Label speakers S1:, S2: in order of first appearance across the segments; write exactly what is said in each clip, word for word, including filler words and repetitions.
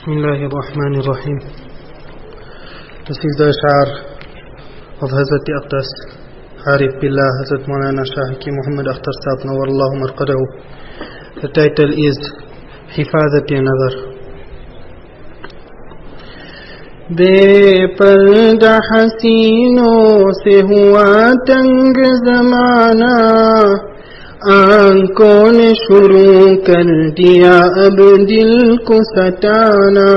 S1: Bismillahir Rahmanir Rahim. This is the Ash'ar of Hazrat Aqdas Harith Billah, Hazrat Maulana Shahiki Muhammad Akhtar Sahab Nawallahu Marqadahu. The title is Hifazat-e Nazar. बेपर्दा हसीनों से हुआ तंग ज़माना, आंखों ने शुरू कर दिया अब दिल को सताना।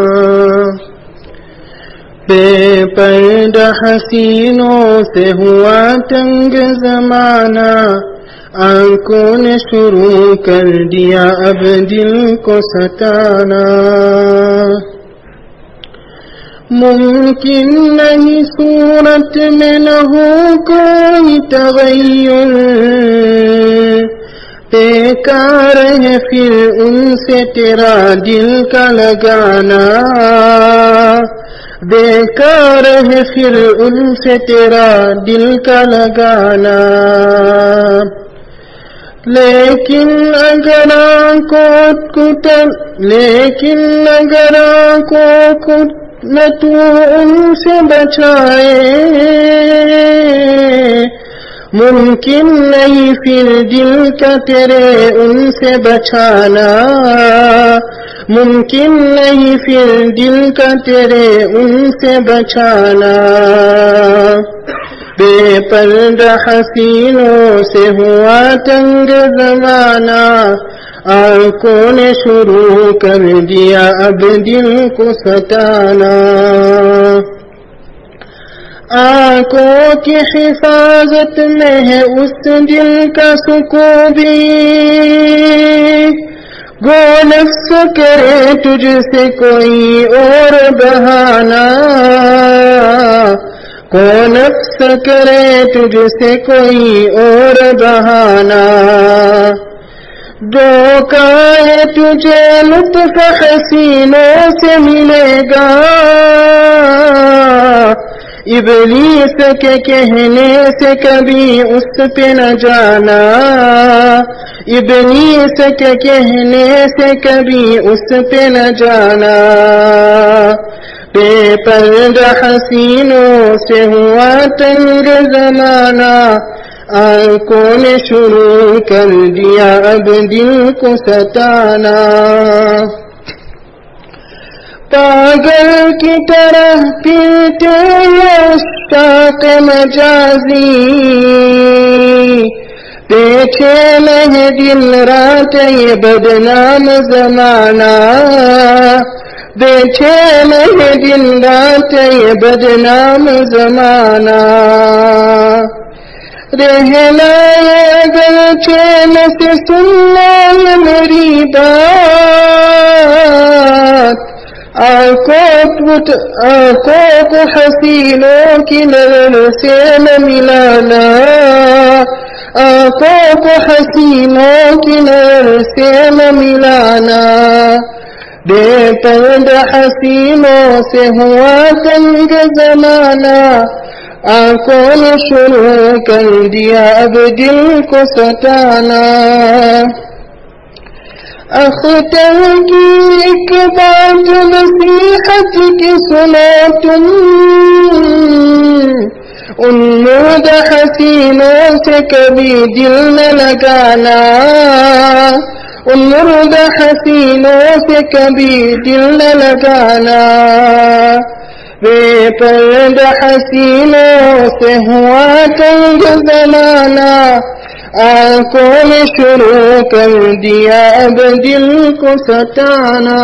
S1: बेपर्दा हसीनों से हुआ तंग ज़माना, आंखों ने शुरू कर दिया अब दिल को सताना। मुमकिन नहीं सूरत में न हो कोई तगय्युर, बेकार है फिर उनसे तेरा दिल का लगाना। बेकार है फिर उनसे तेरा दिल का लगाना। लेकिन अगर आंखों कुट लेकिन अगर आंखों कुट न तू उनसे बचाए, मुमकिन नहीं फिर दिल का तेरे उनसे बचाना। मुमकिन नहीं फिर दिल का तेरे उनसे बचाना। बेपर्दा हसीनों से हुआ तंग ज़माना, आंखों ने शुरू कर दिया अब दिल को सताना। आंखों की हिफाजत में है उस दिल का सुकून भी, गो नफ्स करे तुझसे कोई और बहाना। गो नफ्स करे तुझसे कोई और बहाना। धोखा है तुझे लुत्फ हसीनों से मिलेगा, इब्लीस के कहने से कभी उस पे न जाना। इब्लीस के कहने से कभी उस पे न जाना। बेपर्दा हसीनों से हुआ तंग ज़माना, आंखों ने शुरू कर दिया अब दिल को सताना। पागल की तरह पीते उस्ताद मजाजी, पीछे नहीं दिन रात ये बदनाम जमाना। बेचे नहीं दिन रात ये बदनाम जमाना। रहना अगर चैन से सुनना ये मेरी बात, आंखों पुट आंखों को हसीनों की नजर से न मिलाना। आंखों को हसीनों की नजर से न मिलाना। बेपर्दा हसीनों से हुआ तंग ज़माना, आंखों ने शुरू कर दिया अब दिल को सताना। अख्तर की एक बात नसीहत की सुनो तुम, उन मुर्द हसीनों से कभी दिल न लगाना। उन मुर्द हसीनों से कभी दिल न लगाना। बेपर्दा हसीनों से हुआ तंग ज़माना, आंखों ने शुरू कर दिया अब दिल को सताना।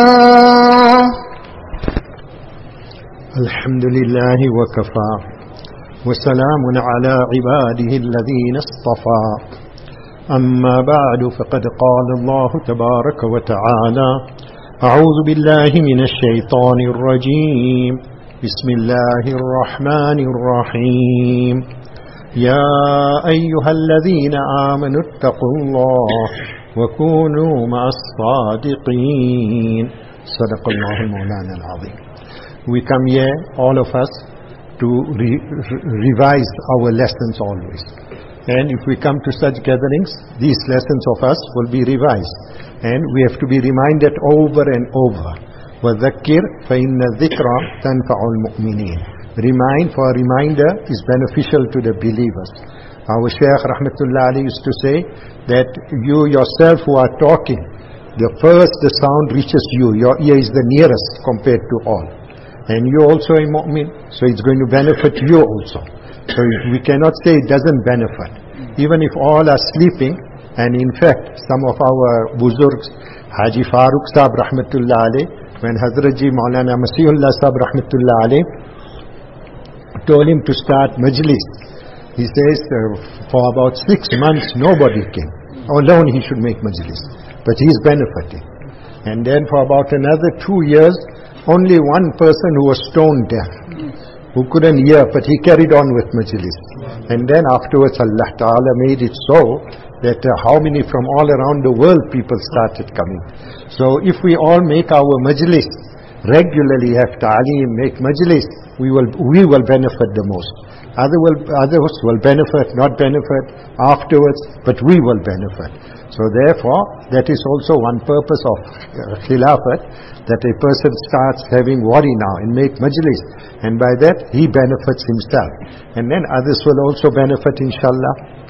S2: अल्हम्दुलिल्लाहि व कफ़ा व सलामुन अला इबादिहि अल्लज़ीना इस्तफ़ा। अम्मा बअद फ़क़द क़ाल अल्लाहु तबारक व तआला, अऊज़ु बिल्लाहि मिनश शैतानिर रजीम, बिस्मिल्लाहिर रहमानिर रहीम। या अय्युहल्लज़ीना आमनुत्तक़ुल्लाह व कूनू मअस्सादिक़ीन। सदक़ल्लाहुल मौलाना अज़ीम। We come here, all of us, to re revise our lessons always. And if we come to such gatherings, these lessons of us will be revised. And we have to be reminded over and over وَذَكِّرْ فَإِنَّ الذِّكْرَ تَنْفَعُ الْمُؤْمِنِينَ. Remind, for a reminder is beneficial to the believers. Our Shaykh Rahmatullah Ali used to say that you yourself who are talking, the first the sound reaches you, your ear is the nearest compared to all. And you also a mu'min, so it's going to benefit you also. So we cannot say it doesn't benefit. Even if all are sleeping, and in fact some of our buzurgs, Haji Farooq Sahab Rahmatullah Ali, when Hazrat Ji Maulana Masihullah Sahab Rahmatullah Ali told him to start majlis, he says uh, for about six months nobody came. Alone he should make majlis, but he is benefiting. And then for about another two years, only one person who was stone deaf, who couldn't hear, but he carried on with majlis. And then afterwards Allah Ta'ala made it so that uh, how many from all around the world people started coming. So if we all make our majlis regularly, have ta'aleem, make majlis, we will we will benefit the most. Other will, others will benefit, not benefit afterwards, but we will benefit. So therefore, that is also one purpose of uh, khilafat, that a person starts having wari now and make majlis, and by that he benefits himself, and then others will also benefit, inshallah.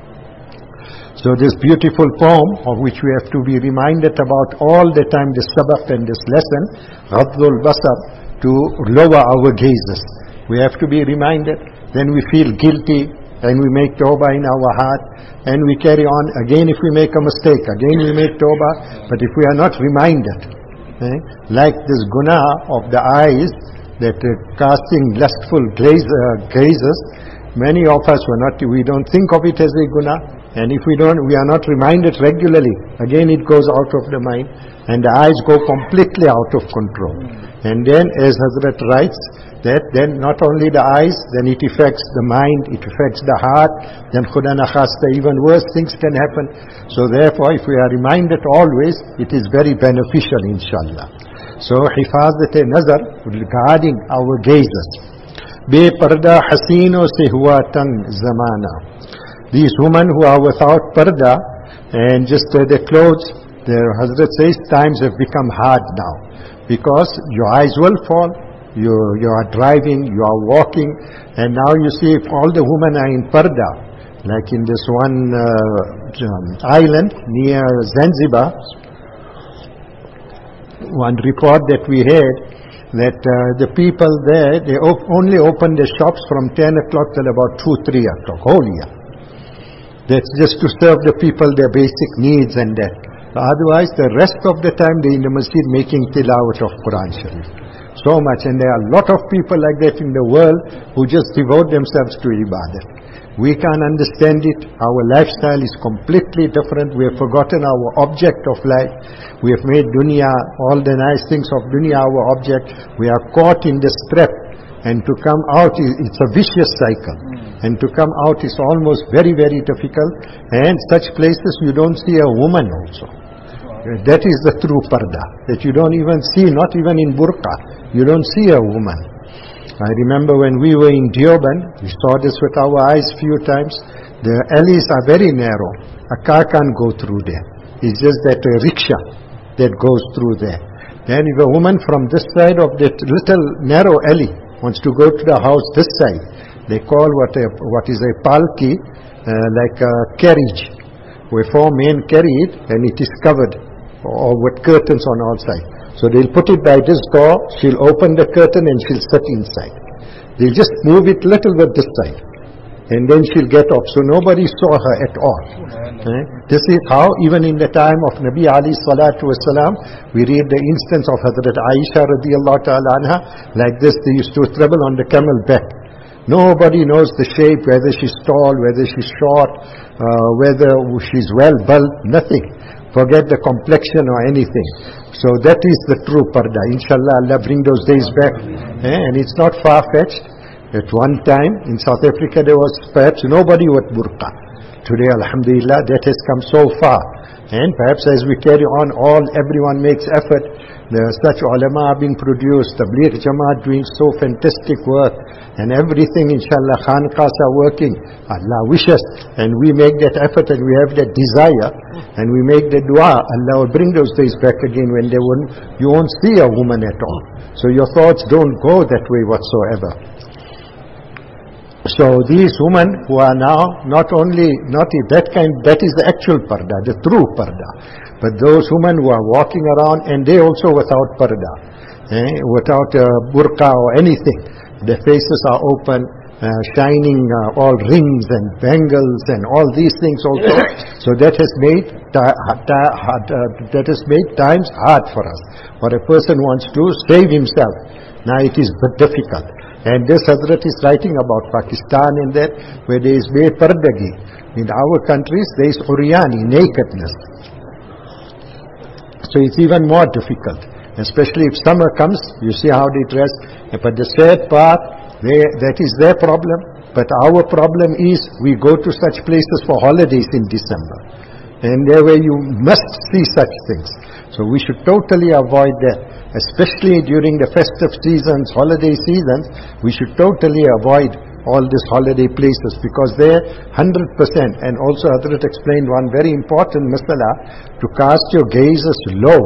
S2: So this beautiful poem, of which we have to be reminded about all the time, this sabaq and this lesson, Ghadul Basar, to lower our gazes. We have to be reminded. Then we feel guilty and we make tawbah in our heart and we carry on. Again, if we make a mistake, again we make tawbah. But if we are not reminded, eh, like this guna of the eyes, that uh, casting lustful glaze, uh, gazes, many of us were not, we don't think of it as a guna. And if we don't, we are not reminded regularly, again it goes out of the mind and the eyes go completely out of control. And then, as Hazrat writes, that then not only the eyes, then it affects the mind, it affects the heart, then khuda na khasta, even worse things can happen. So therefore, if we are reminded always, it is very beneficial, inshallah. So hifazat-e-nazar, regarding our gazes. Be parda hasino se hua tang zamana. These women who are without parda and just uh, their clothes, their Hazrat says times have become hard now, because your eyes will fall, you, you are driving, you are walking, and now you see if all the women are in parda, like in this one uh, island near Zanzibar, one report that we had, that uh, the people there, they op only open the shops from ten o'clock till about two, three o'clock, whole year. That's just to serve the people their basic needs and that. Otherwise, the rest of the time they're in the masjid making tilawat of Quran Sharif. So much, and there are a lot of people like that in the world who just devote themselves to ibadat. We can't understand it. Our lifestyle is completely different. We have forgotten our object of life. We have made dunya, all the nice things of dunya our object. We are caught in this trap. And to come out, it's a vicious cycle. And to come out is almost very, very difficult. And such places you don't see a woman also. That is the true parda. That you don't even see, not even in burqa. You don't see a woman. I remember when we were in Deoband, we saw this with our eyes few times. The alleys are very narrow. A car can't go through there. It's just that a rickshaw that goes through there. Then if a woman from this side of that little narrow alley wants to go to the house this side, they call what a, what is a palki, uh, like a carriage, where four men carry it and it is covered or with curtains on all sides. So they'll put it by this door, she'll open the curtain and she'll sit inside. They'll just move it little bit this side and then she'll get up. So nobody saw her at all. Eh? This is how even in the time of Nabi Ali Salatu Wasalam, we read the instance of Hazrat Aisha radiallahu ta'ala anha, like this, they used to travel on the camel back. Nobody knows the shape, whether she's tall, whether she's short, uh, whether she's well built, nothing. Forget the complexion or anything. So that is the true parda. Inshallah, Allah bring those days back. Eh? And it's not far-fetched. At one time in South Africa there was perhaps nobody with burqa. Today, alhamdulillah, that has come so far. And perhaps as we carry on, all everyone makes effort There are such ulama are being produced, Tabligh Jamaat doing so fantastic work, and everything, inshallah, khanqahs are working. Allah wishes, and we make that effort, and we have that desire, and we make the dua. Allah will bring those days back again when they won't, you won't see a woman at all. So your thoughts don't go that way whatsoever. So these women who are now not only not that kind, that is the actual parda, the true parda, but those women who are walking around and they also without parda, eh, without uh, burqa or anything, their faces are open, uh, shining uh, all rings and bangles and all these things also. So that has made ta- ta- uh, that has made times hard for us. For a person wants to save himself, now it is difficult. And this Hazrat is writing about Pakistan and that, where there is bepardagi. In our countries, there is uryani, nakedness. So it's even more difficult. Especially if summer comes, you see how they dress. But the sad part, they, that is their problem. But our problem is, we go to such places for holidays in December. And there where you must see such things. So we should totally avoid that. Especially during the festive seasons, holiday seasons, we should totally avoid all these holiday places, because they're one hundred percent. And also Hazrat explained one very important masala, to cast your gazes low.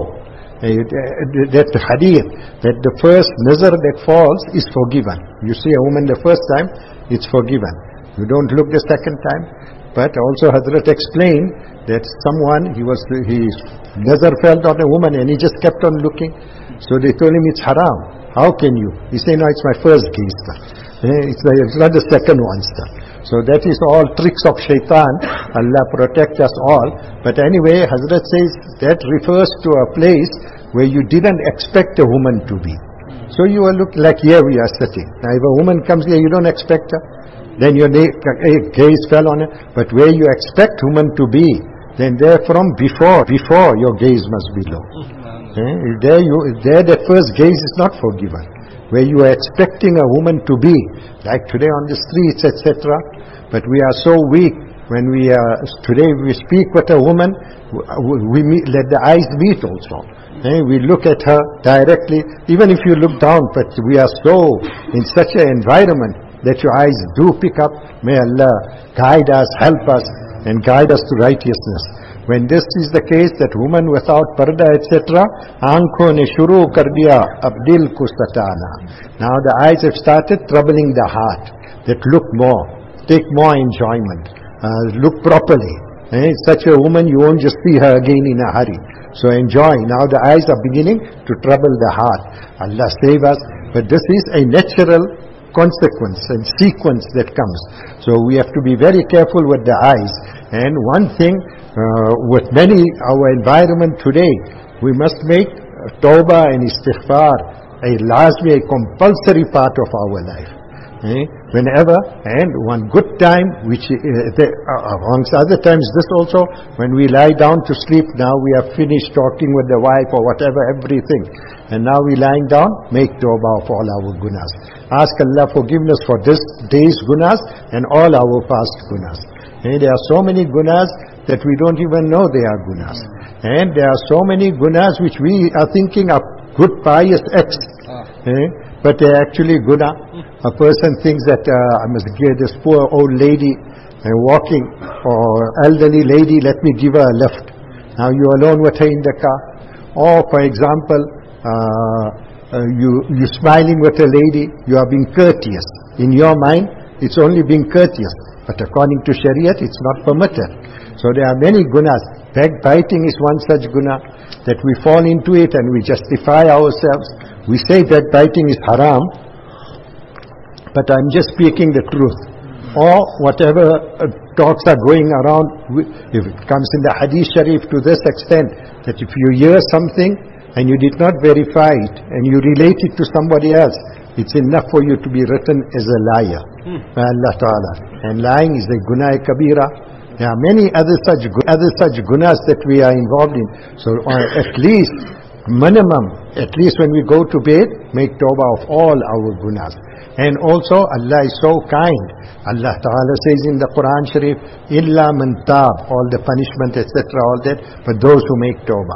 S2: That hadith, that the first nazar that falls is forgiven. You see a woman the first time, it's forgiven. You don't look the second time. But also Hazrat explained that someone, he was, his nazar fell on a woman and he just kept on looking. So they told him, it's haram. How can you? He said, no, it's my first gaze. It's, it's not the second one. So that is all tricks of shaitan. Allah protect us all. But anyway, Hazrat says that refers to a place where you didn't expect a woman to be. So you are look like here we are sitting. Now if a woman comes here, you don't expect her. Then your gaze fell on her. But where you expect woman to be, then there from before, before your gaze must be low. Eh? There, you, there that first gaze is not forgiven. Where you are expecting a woman to be, like today on the streets, et cetera. But we are so weak. When we are, today we speak with a woman, we meet, let the eyes meet also. Eh? We look at her directly, even if you look down, but we are so in such an environment that your eyes do pick up. May Allah guide us, help us, and guide us to righteousness. When this is the case, that woman without parda, et cetera, aankhon ne shuru kar diya, ab dil ko satana. Now the eyes have started troubling the heart. That look more, take more enjoyment, uh, look properly. Eh? Such a woman, you won't just see her again in a hurry. So enjoy. Now the eyes are beginning to trouble the heart. Allah save us. But this is a natural consequence and sequence that comes. So we have to be very careful with the eyes. And one thing, uh, with many, our environment today, we must make uh, tawbah and istighfar a lazmi, a compulsory part of our life. Eh? Whenever, and one good time, which uh, the, uh, amongst other times, this also, when we lie down to sleep, now we have finished talking with the wife or whatever, everything. And now we lying down, make tawbah of all our gunas. Ask Allah forgiveness for this day's gunas and all our past gunas. And there are so many gunas that we don't even know they are gunas. And there are so many gunas which we are thinking are good pious acts. Eh? But they are actually guna. A person thinks that uh, I must give this poor old lady uh, walking, or elderly lady, let me give her a lift. Now you alone with her in the car. Or for example, uh, uh, you, you smiling with a lady, you are being courteous. In your mind, it's only being courteous. But according to Shariat, it's not permitted. So there are many gunas. Backbiting is one such guna, that we fall into it and we justify ourselves. We say backbiting is haram, but I'm just speaking the truth. Or whatever uh, talks are going around, if it comes in the Hadith Sharif to this extent, that if you hear something and you did not verify it, and you relate it to somebody else, it's enough for you to be written as a liar by Allah Ta'ala. And lying is a gunah kabira. There are many other such other such gunas that we are involved in. So uh, at least, minimum, at least when we go to bed, make tawbah of all our gunas. And also, Allah is so kind. Allah Ta'ala says in the Quran Sharif, illa man tab, all the punishment, et cetera, all that, but those who make tawbah.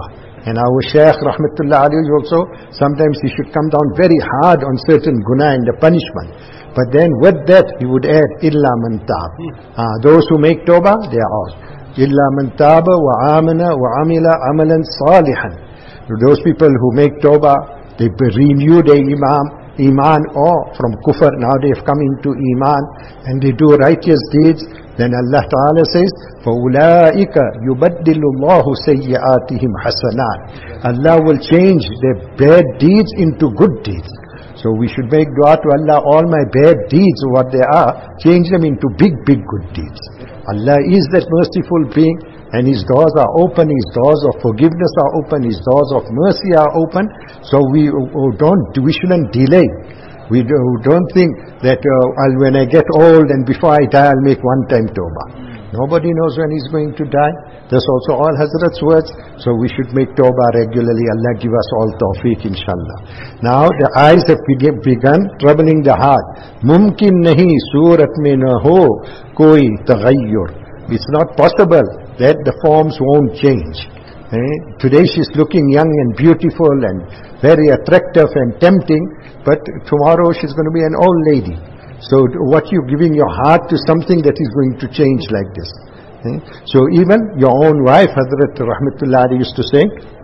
S2: And our Shaykh Rahmatullah alayhi also, sometimes he should come down very hard on certain guna and the punishment. But then with that, he would add, illa man tab. Uh, those who make tawbah, they are all. Illa man taba wa amana wa amila amalan salihan. Those people who make tawbah, they renew their imam, Iman, or from kufr, now they have come into Iman, and they do righteous deeds, then Allah Ta'ala says, فَأُولَٰئِكَ يُبَدِّلُ اللَّهُ سَيِّئَاتِهِمْ حَسَنَاتٍ. Allah will change their bad deeds into good deeds. So we should make dua to Allah, all my bad deeds, what they are, change them into big, big good deeds. Allah is that merciful being, and His doors are open, His doors of forgiveness are open, His doors of mercy are open. So we oh, don't, we shouldn't delay. We do, don't think that uh, I'll, when I get old and before I die I'll make one time tawbah. Nobody knows when he's going to die. That's also all Hazrat's words. So we should make tawbah regularly. Allah give us all tawfiq, inshallah. Now the eyes have begun troubling the heart. Mumkin nahi surat mein na ho koi taghayyur. It's not possible that the forms won't change. Eh? Today she's looking young and beautiful and very attractive and tempting, but tomorrow she's going to be an old lady. So what you giving your heart to something that is going to change like this. Eh? So even your own wife, Hazrat Rahmatullah used to say,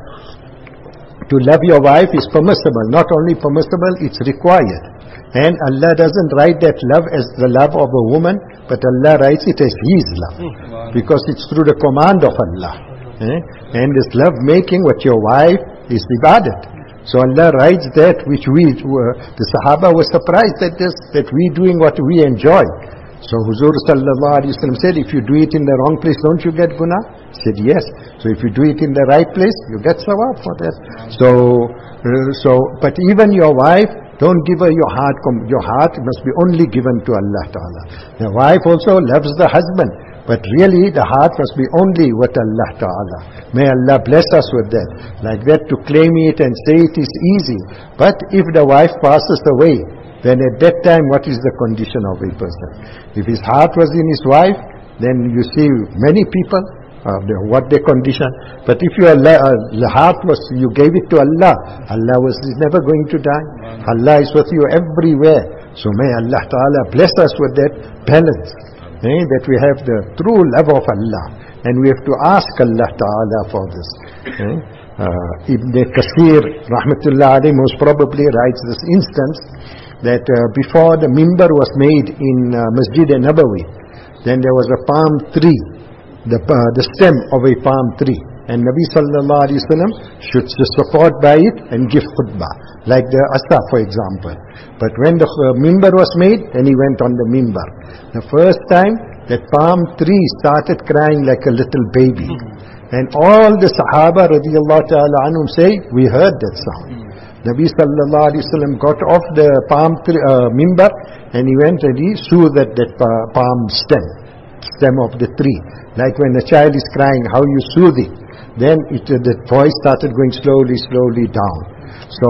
S2: to love your wife is permissible. Not only permissible, it's required. And Allah doesn't write that love as the love of a woman, but Allah writes it as His love. Because it's through the command of Allah. Eh? And this love making with your wife is ibadat. So Allah writes that which we, uh, the Sahaba were surprised at this, that we doing what we enjoy. So Huzur Sallallahu Alaihi Wasallam said, if you do it in the wrong place, don't you get guna? He said, yes. So if you do it in the right place, you get sawab for that. So, uh, so, but even your wife, don't give her your heart. Your heart must be only given to Allah Ta'ala. The wife also loves the husband, but really the heart must be only with Allah Ta'ala. May Allah bless us with that. Like that, to claim it and say it is easy. But if the wife passes away, then at that time what is the condition of a person? If his heart was in his wife, then you see many people, Uh, the, what their condition. But if your uh, heart was, you gave it to Allah, Allah was is never going to die. Allah is with you everywhere. So may Allah Ta'ala bless us with that balance, eh, that we have the true love of Allah. And we have to ask Allah Ta'ala for this. Eh? Uh, Ibn Kathir Rahmatullah alayhi most probably writes this instance, that uh, before the mimbar was made in uh, Masjid Nabawi, then there was a palm tree, the uh, the stem of a palm tree, and Nabi Sallallahu Alaihi Wasallam should support by it and give khutbah, like the Asa for example. But when the uh, mimbar was made, then he went on the mimbar. The first time, that palm tree started crying like a little baby, and all the Sahaba radiyallahu ta'ala anhum say, we heard that sound. Nabi Sallallahu Alaihi Wasallam got off the palm tree, uh, mimbar, and he went and he soothed that, that uh, palm stem. stem of the tree, like when a child is crying, how you soothe it, then it, uh, the voice started going slowly slowly down. So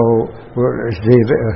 S2: uh,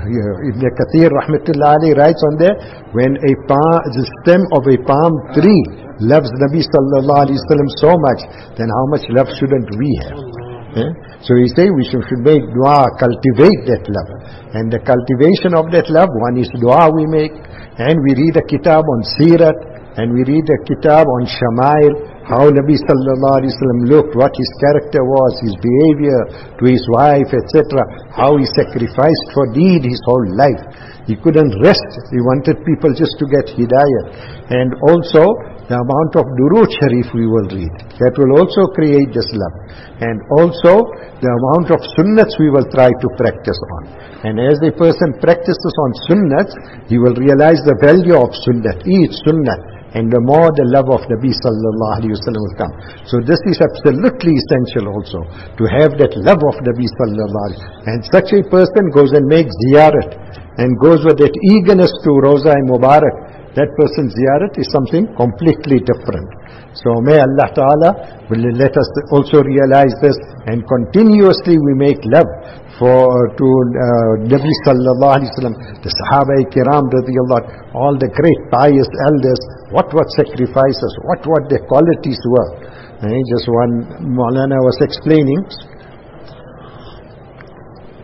S2: Ibn Kathir Rahmatullah alayhi writes on there, when a palm, the stem of a palm tree loves Nabi Sallallahu Alaihi Wasallam so much, then how much love shouldn't we have? Eh? So we say we should, should make dua, cultivate that love. And the cultivation of that love, one is dua we make, and we read a kitab on Sirat, and we read a kitab on Shamail, how Nabi Sallallahu Alaihi Wasallam looked, what his character was, his behavior to his wife, et cetera. How he sacrificed for deed his whole life. He couldn't rest. He wanted people just to get hidayah. And also, the amount of Durood Sharif we will read. That will also create this love. And also, the amount of sunnats we will try to practice on. And as a person practices on sunnats, he will realize the value of sunnat, each sunnat. And the more the love of Nabi Sallallahu Alaihi Wasallam will come. So this is absolutely essential also, to have that love of Nabi Sallallahu Alaihi Wasallam. And such a person goes and makes ziyarat, and goes with that eagerness to Roza-e Mubarak. That person's ziyarat is something completely different. So may Allah Ta'ala will let us also realize this, and continuously we make love for to uh, Nabi Sallallahu Alaihi Wasallam, the Sahaba Kiram radiyallahu, all the great pious elders, what what sacrifices, what what their qualities were. And just one Maulana was explaining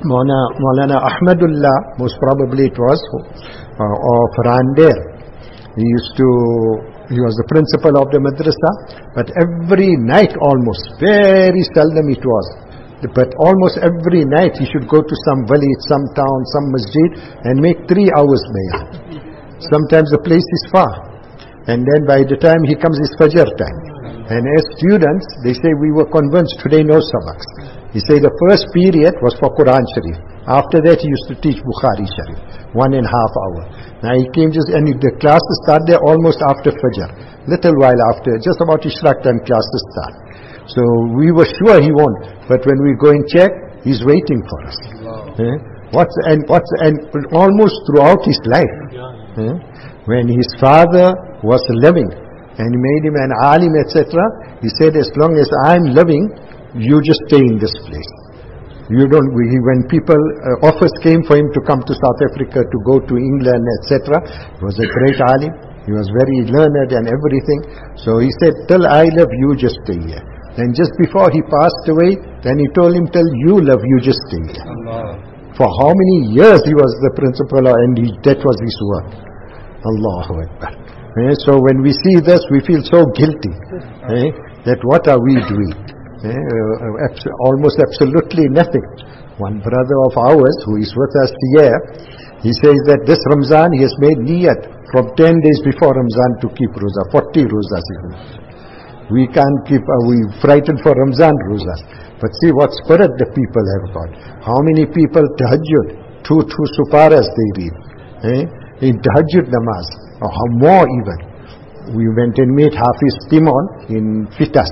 S2: Maulana, Maulana Ahmadullah, most probably it was, uh, of Randair. He used to, he was the principal of the madrasa, but every night almost, very seldom it was, but almost every night he should go to some valley, some town, some masjid, and make three hours bayan. Sometimes the place is far, and then by the time he comes, it's Fajr time. And as students, they say we were convinced today no sabaks. He said the first period was for Quran Sharif. After that he used to teach Bukhari Sharif, one and a half hour. Now he came just, and the classes start there almost after Fajr. Little while after, just about Ishraq time classes start. So we were sure he won't, but when we go and check, he's waiting for us. Eh? What's, and, what's, and almost throughout his life, eh? When his father was living, and he made him an alim, et cetera, he said, as long as I'm living, you just stay in this place. You don't. He, when people uh, offers came for him to come to South Africa, to go to England, et cetera, he was a great alim. He was very learned and everything. So he said, till I live, you just stay here. And just before he passed away, then he told him, till you live, you just stay here. Allah. For how many years he was the principal, and he, that was his work. Allahu Akbar. Eh, so when we see this, we feel so guilty. Eh, that what are we doing? Eh, uh, abs almost absolutely nothing. One brother of ours who is with us here, he says that this Ramzan he has made niyat from ten days before Ramzan to keep roza, forty rozas even. We can't keep, uh, we frightened for Ramzan rozas. But see what spirit the people have got. How many people tahajjud, two, two suparas they read. Eh? In tahajjud namaz, or how more even. We went and met Hafiz Timon in Fitas.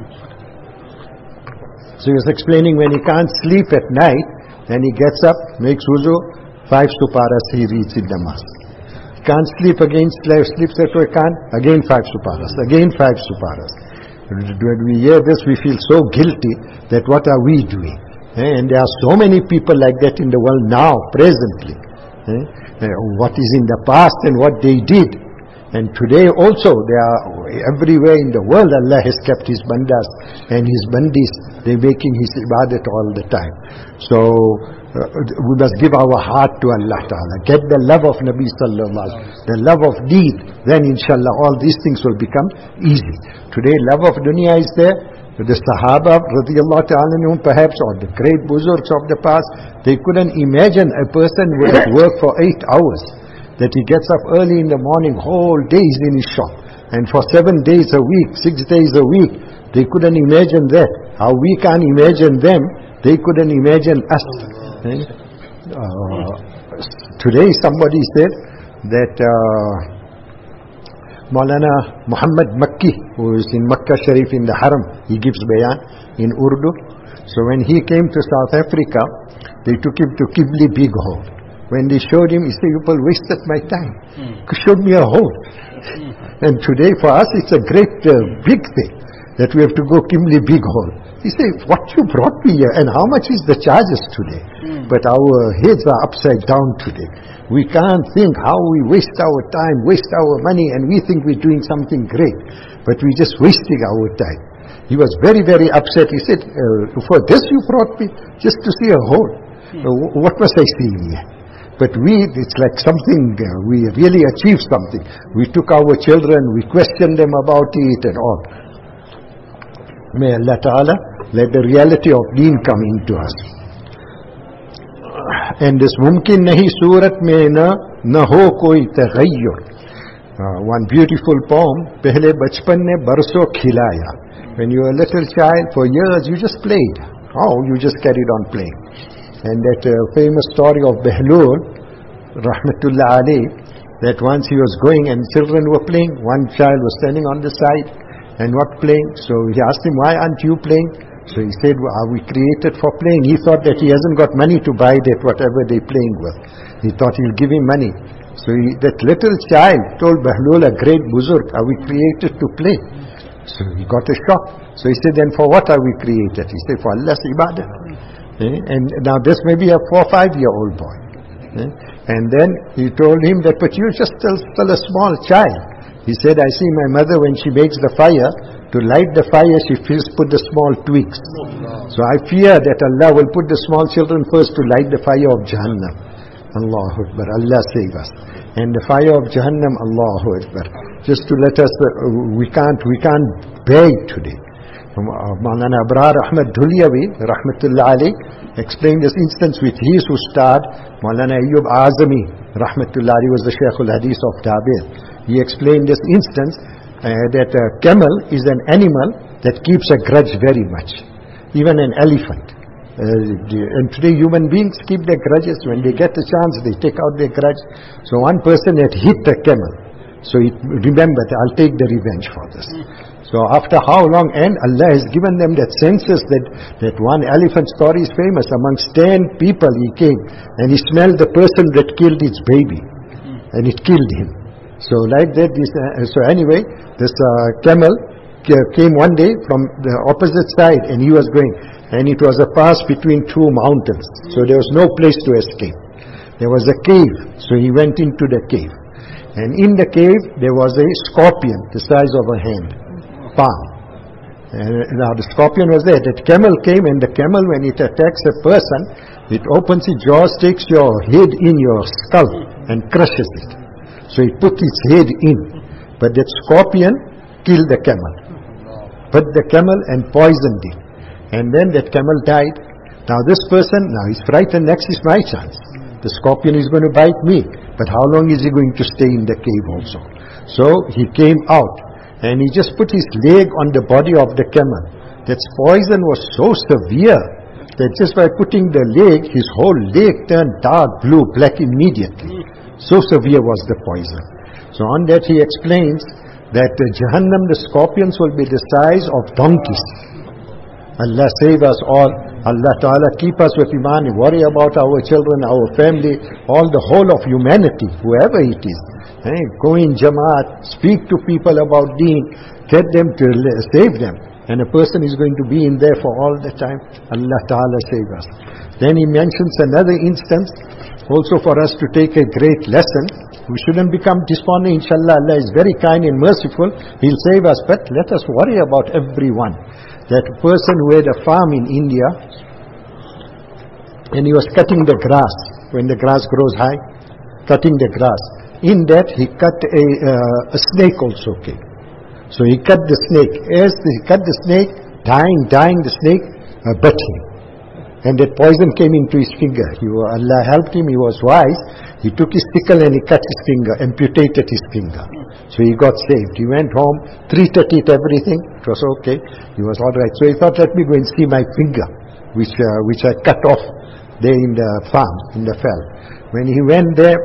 S2: So he was explaining when he can't sleep at night, then he gets up, makes wuzu, five suparas he reads in namaz. He can't sleep again, sleeps at he can't, again five suparas, again five suparas. When we hear this, we feel so guilty that what are we doing? And there are so many people like that in the world now, presently. What is in the past and what they did. And today also, they are everywhere in the world, Allah has kept His bandas and His bandis, they're making His ibadat all the time. So, uh, we must give our heart to Allah Ta'ala, get the love of Nabi Sallallahu Alaihi Wasallam, the love of deed, then inshallah all these things will become easy. Today love of dunya is there. The Sahaba radiallahu ta'ala, perhaps, or the great buzurgs of the past, they couldn't imagine a person would work for eight hours. That he gets up early in the morning, whole days in his shop, and for seven days a week, six days a week. They couldn't imagine that. How we can't imagine them, they couldn't imagine us. Eh? Uh, today somebody said that uh, Maulana Muhammad Makki, who is in Makkah Sharif in the Haram, he gives bayan in Urdu. So when he came to South Africa, they took him to Qibli Big Hall. When they showed him, he said, "You people wasted my time. Mm. Showed me a hole." Mm. And today for us, it's a great uh, big thing that we have to go Qibli Big Hall. He said, "What you brought me here, and how much is the charges today?" Mm. But our heads are upside down today. We can't think how we waste our time, waste our money, and we think we're doing something great, but we're just wasting our time. He was very, very upset. He said, uh, "For this you brought me, just to see a hole. Mm. Uh, what must I see here?" But we, it's like something, uh, we really achieved something. We took our children, we questioned them about it and all. May Allah Ta'ala let the reality of deen come into us. And this mumkin nahi surat mein na, na ho koi taghayyur. One beautiful poem, pehle bachpan ne barso khilaya. When you were a little child, for years you just played. Oh, you just carried on playing. And that uh, famous story of Behlul, Rahmatullah alayh, that once he was going and children were playing, one child was standing on the side and not playing. So he asked him, "Why aren't you playing?" So he said, "Well, are we created for playing?" He thought that he hasn't got money to buy that whatever they're playing with. He thought he'll give him money. So he, that little child told Behlul, a great buzurg, "Are we created to play?" So he got a shock. So he said, "Then for what are we created?" He said, "For Allah's ibadah." Eh? And now this may be a four or five year old boy. Eh? And then he told him that, "But you're just still, still a small child." He said, "I see my mother when she makes the fire, to light the fire, she first put the small twigs. So I fear that Allah will put the small children first to light the fire of Jahannam. Allahu Akbar. Allah save us. And the fire of Jahannam, Allahu Akbar. Just to let us, uh, we can't, we can't bear it today. Maulana Abrar Ahmad Dhuliawi, Rahmatullah Ali, explained this instance with his ustad, Maulana Ayyub Azami, Rahmatullah Ali, was the Shaykh al-Hadith of Tabir. He explained this instance uh, that a camel is an animal that keeps a grudge very much. Even an elephant. Uh, and today human beings keep their grudges. When they get the chance, they take out their grudge. So one person had hit the camel. So he remembered, I'll take the revenge for this. So after how long, and Allah has given them that census that, that one elephant story is famous. Amongst ten people he came and he smelled the person that killed its baby. And it killed him. So like that, this, uh, so anyway, this uh, camel came one day from the opposite side and he was going. And it was a pass between two mountains. So there was no place to escape. There was a cave. So he went into the cave. And in the cave, there was a scorpion the size of a hand. Palm. And now the scorpion was there. That camel came, and the camel, when it attacks a person, it opens its jaws, takes your head in your skull and crushes it. So it put its head in. But that scorpion killed the camel. Put the camel and poisoned it. And then that camel died. Now this person, now he's frightened, next is my chance. The scorpion is going to bite me. But how long is he going to stay in the cave also? So he came out. And he just put his leg on the body of the camel. That poison was so severe that just by putting the leg, his whole leg turned dark blue, black immediately. So severe was the poison. So on that he explains that the Jahannam, the scorpions will be the size of donkeys. Allah save us all. Allah Ta'ala keep us with Iman. Worry about our children, our family, all the whole of humanity, whoever it is. Hey, go in Jamaat, speak to people about Deen, get them to save them. And a person is going to be in there for all the time. Allah Ta'ala save us. Then he mentions another instance, also for us to take a great lesson. We shouldn't become despondent. Inshallah, Allah is very kind and merciful. He'll save us. But let us worry about everyone. That person who had a farm in India, and he was cutting the grass, when the grass grows high, cutting the grass. In that he cut a, uh, a snake also came. So he cut the snake. As he cut the snake, dying, dying, the snake uh, bit him. And that poison came into his finger. He, Allah helped him, he was wise. He took his sickle and he cut his finger, amputated his finger. So he got saved. He went home, treated it, everything. It was okay. He was all right. So he thought, let me go and see my finger, which uh, which I cut off there in the farm, in the fell. When he went there,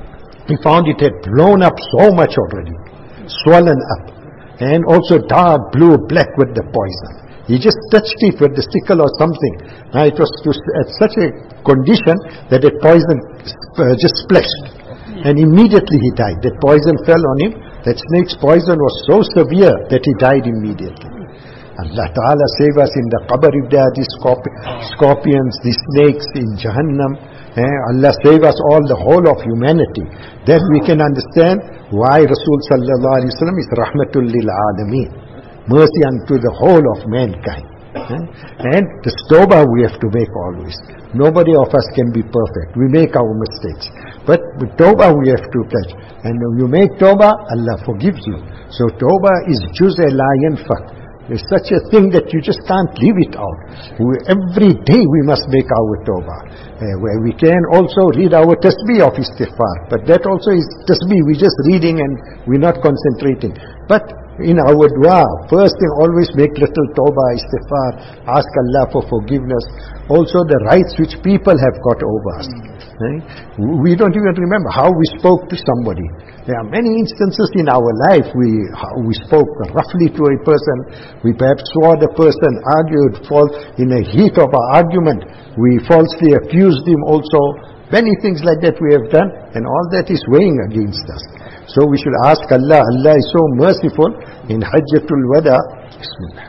S2: he found it had blown up so much already, swollen up, and also dark blue, black with the poison. He just touched it with the sickle or something. Now it was to, at such a condition that the poison uh, just splashed. And immediately he died. That poison fell on him. That snake's poison was so severe that he died immediately. Allah Ta'ala save us in the qabr if there are these scorpions, these snakes in Jahannam. Eh, Allah save us all, the whole of humanity. Then we can understand why Rasul Sallallahu Alaihi Wasallam is Rahmatul Lil Alameen. Mercy unto the whole of mankind. Eh? And the tawbah we have to make always. Nobody of us can be perfect. We make our mistakes. But with tawbah we have to touch. And when you make tawbah, Allah forgives you. So tawbah is juz-e la yanfaq. It's such a thing that you just can't leave it out. We, every day we must make our tawbah. Uh, where we can also read our tasbih of istighfar. But that also is tasbih. We're just reading and we're not concentrating. But in our dua, first thing, always make little tawbah, istighfar, ask Allah for forgiveness. Also the rights which people have got over us. Right? We don't even remember how we spoke to somebody. There are many instances in our life we we spoke roughly to a person. We perhaps swore the person, argued, fall in a heat of our argument. We falsely accused him also. Many things like that we have done, and all that is weighing against us. So we should ask Allah. Allah is so merciful. In Hajjatul Wada, Bismillah,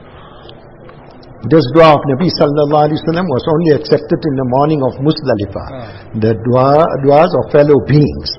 S2: this dua of Nabi Sallallahu Alaihi Wasallam was only accepted in the morning of Muzdalifah. The dua, duas of fellow beings.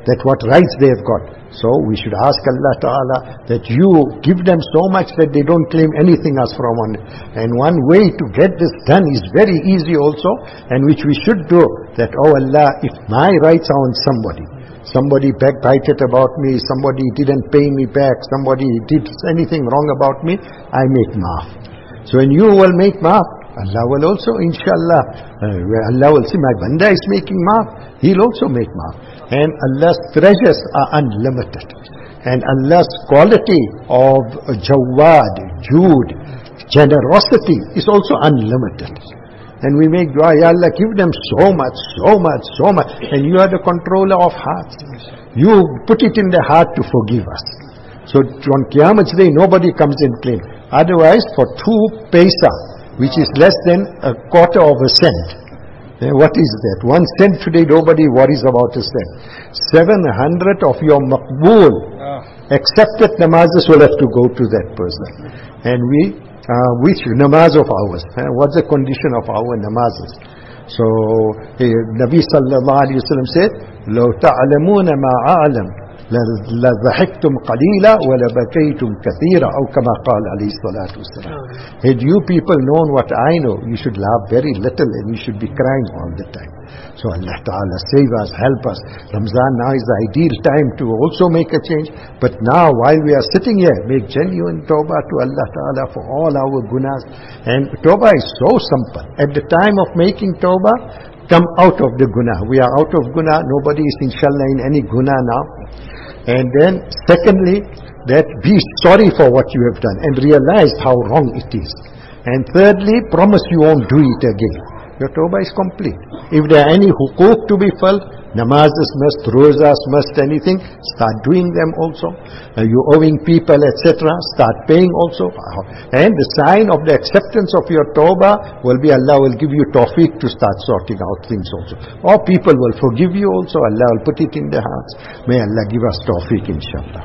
S2: that what rights they have got. So we should ask Allah Ta'ala that you give them so much that they don't claim anything else from one. And one way to get this done is very easy also, and which we should do, that, oh Allah, if my rights are on somebody, somebody backbited about me, somebody didn't pay me back, somebody did anything wrong about me, I make maaf. So when you will make maaf, Allah will also, inshallah, uh, Allah will see my banda is making maaf, He'll also make maaf. And Allah's treasures are unlimited. And Allah's quality of Jawad, Jude, generosity is also unlimited. And we make dua, Ya Allah, give them so much, so much, so much. And you are the controller of hearts. You put it in the heart to forgive us. So on Qiyamah's day, nobody comes and claims. Otherwise, for two paisa, which is less than a quarter of a cent, eh, what is that? One cent today, nobody worries about a cent. Seven hundred of your maqbool, accepted namazes will have to go to that person. And we, uh, which namaz of ours? Eh, what's the condition of our namazes? So, eh, Nabi sallallahu alayhi wa sallam said, لو تعلمون ما أعلم لَضَحِكْتُمْ قَلِيلًا وَلَبَكَيْتُمْ كَثِيرًا أو كما قال عليه الصلاة والسلام. Had you people known what I know, you should laugh very little and you should be crying all the time. So Allah Ta'ala save us, help us. Ramzan now is the ideal time to also make a change. But now while we are sitting here, make genuine tawbah to Allah Ta'ala for all our gunas. And tawbah is so simple. At the time of making tawbah, come out of the guna. We are out of guna. Nobody is inshallah in any guna now. And then secondly, that be sorry for what you have done and realize how wrong it is. And thirdly, promise you won't do it again. Your tawbah is complete. If there are any hukuk to be felt, namazes must, rozas must, anything, start doing them also. Uh, you owing people, et cetera, start paying also. And the sign of the acceptance of your tawbah will be Allah will give you tawfiq to start sorting out things also. Or people will forgive you also. Allah will put it in their hearts. May Allah give us tawfiq, inshallah.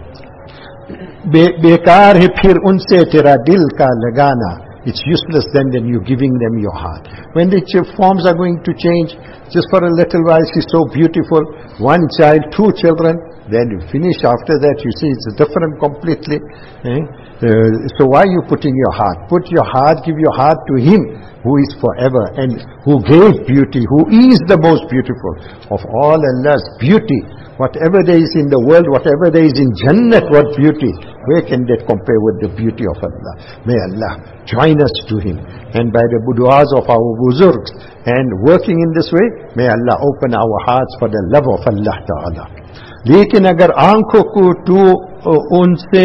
S2: Be, bekar hai phir unse tera dil ka lagana. It's useless then than you giving them your heart. When the forms are going to change, just for a little while she's so beautiful, one child, two children, then you finish. After that you see it's different completely. Eh? Uh, so why are you putting your heart? Put your heart, give your heart to Him who is forever and who gave beauty, who is the most beautiful of all Allah's beauty. Whatever there is in the world, whatever there is in Jannat, what beauty. Where can that compare with the beauty of Allah? May Allah join us to Him. And by the du'as of our buzurgs and working in this way, may Allah open our hearts for the love of Allah Ta'ala. लेकिन अगर आंखों को तू उनसे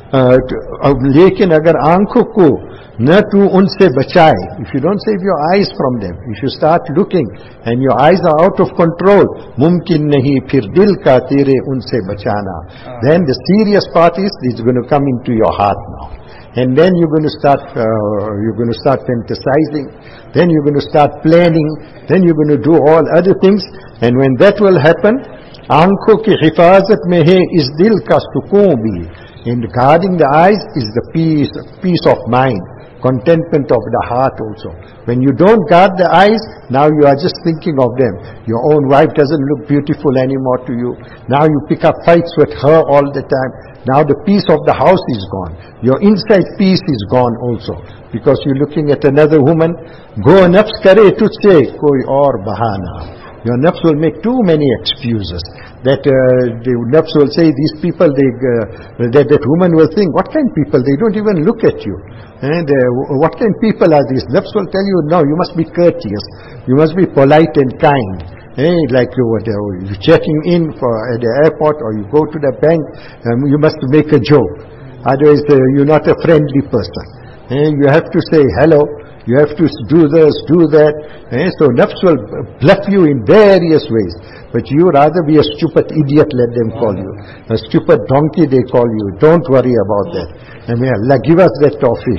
S2: लेकिन अगर आंखों को न तू उनसे बचाए, if you don't save your eyes from them, if you start looking and your eyes are out of control, मुमकिन नहीं फिर दिल का तेरे उनसे बचाना. Then the serious part is it's going to come into your heart now. And then you're going to start, uh, you're going to start fantasizing. Then you're going to start planning. Then you're going to do all other things. And when that will happen, आंखों की हिफाजत में है इस दिल का सुकून भी. In guarding the eyes is the peace, peace of mind, contentment of the heart also. When you don't guard the eyes, now you are just thinking of them. Your own wife doesn't look beautiful anymore to you. Now you pick up fights with her all the time. Now the peace of the house is gone. Your inside peace is gone also. Because you're looking at another woman. Go nafs kare tujhse koi aur bahana. Your nafs will make too many excuses. That uh, the nafs will say, these people, they, uh, that, that woman will think, what kind of people? They don't even look at you. And uh, what kind of people are these? Nafs will tell you, no, you must be courteous. You must be polite and kind. Hey, like you were uh, you're checking in for at the airport or you go to the bank, um, you must make a joke. Otherwise, uh, you're not a friendly person. Hey, you have to say hello. You have to do this, do that. Hey, so nafs will bluff you in various ways. But you rather be a stupid idiot, let them call you. A stupid donkey, they call you. Don't worry about that. And may Allah give us that tawfiq.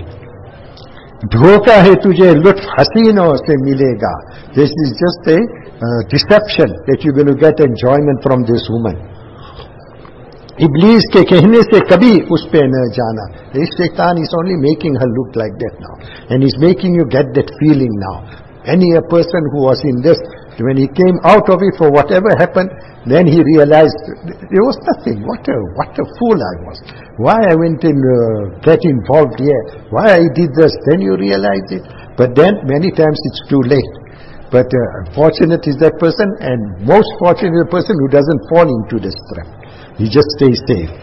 S2: Dhoka hai tujhe lutf haseenon se milega. This is just a uh, deception that you're going to get enjoyment from this woman. Iblis ke kehne se kabhi us pe na jana. This shaitan is only making her look like that now. And he's making you get that feeling now. Any a person who was in this When he came out of it, for whatever happened, then he realized there was nothing. What a, what a fool I was. Why I went in, uh, get involved here. Why I did this. Then you realize it. But then, many times it's too late. But uh, fortunate is that person, and most fortunate is the person who doesn't fall into this trap. He just stays safe.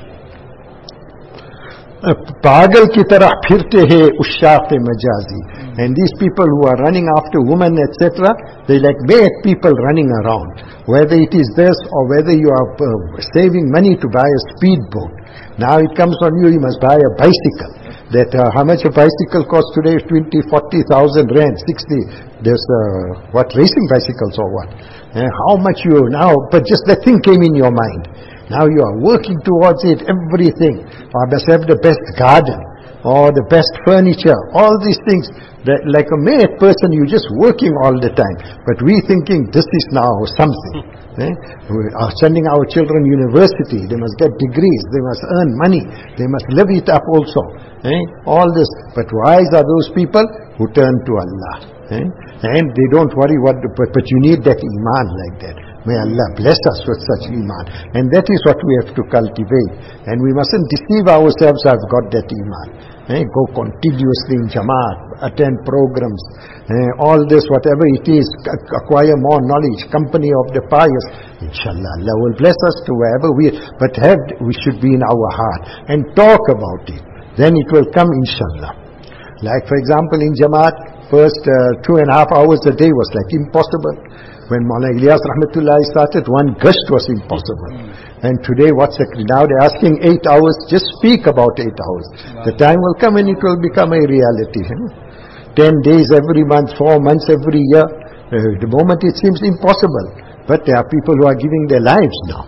S2: पागल की तरह फिरते हैं उशाक़ मजाजी. And these people who are running after women, et cetera, they like mad people running around. Whether it is this or whether you are uh, saving money to buy a speedboat. Now it comes on you, you must buy a bicycle. That uh, how much a bicycle costs today? twenty, forty thousand rand, sixty. There's uh, what, racing bicycles or what? Uh, how much you now? But just that thing came in your mind. Now you are working towards it, everything. Or must have the best garden, or the best furniture, all these things. That, like a mad person, you're just working all the time. But we thinking this is now something. Eh? We are sending our children university. They must get degrees. They must earn money. They must live it up also. Eh? All this. But wise are those people who turn to Allah. Eh? And they don't worry what. But, but you need that iman like that. May Allah bless us with such iman. And that is what we have to cultivate. And we mustn't deceive ourselves, I've got that iman. Eh, go continuously in Jamaat, attend programs, eh, all this, whatever it is, acquire more knowledge, company of the pious. Inshallah, Allah will bless us to wherever we, but have, we should be in our heart and talk about it. Then it will come, inshallah. Like for example in Jamaat, first uh, two and a half hours a day was like impossible. When Maulana Ilyas Rahmatullahi started, one gusht was impossible. And today, what's the, now they're asking eight hours, just speak about eight hours. The time will come and it will become a reality. Ten days every month, four months every year. Uh, the moment it seems impossible. But there are people who are giving their lives now.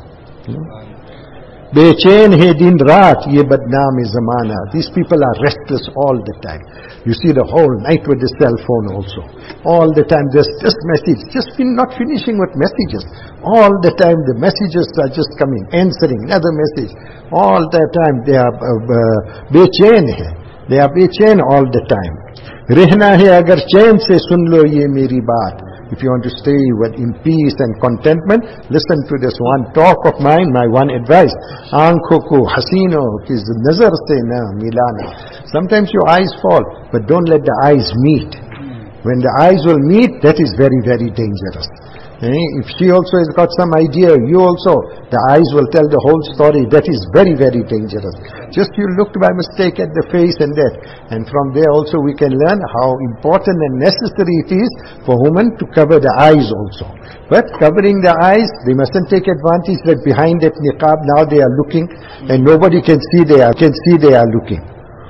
S2: बेचैन है दिन रात ये बदनाम ज़माना. These people are restless all the time. You see the whole night with the cell phone also. All the time there's just message, just not finishing with messages. All the time the messages are just coming, answering another message. All the time they are बेचैन है. They are बेचैन all the time. रहना है अगर चैन से सुन लो ये मेरी बात. If you want to stay with, in peace and contentment, listen to this one talk of mine, my one advice. Aankho ko hasino ki nazar se na milana. Sometimes your eyes fall, but don't let the eyes meet. When the eyes will meet, that is very, very dangerous. If she also has got some idea, you also, the eyes will tell the whole story. That is very, very dangerous. Just you looked by mistake at the face and that. And from there also we can learn how important and necessary it is for women to cover the eyes also. But covering the eyes, they mustn't take advantage that behind that niqab now they are looking and nobody can see they are, can see they are looking.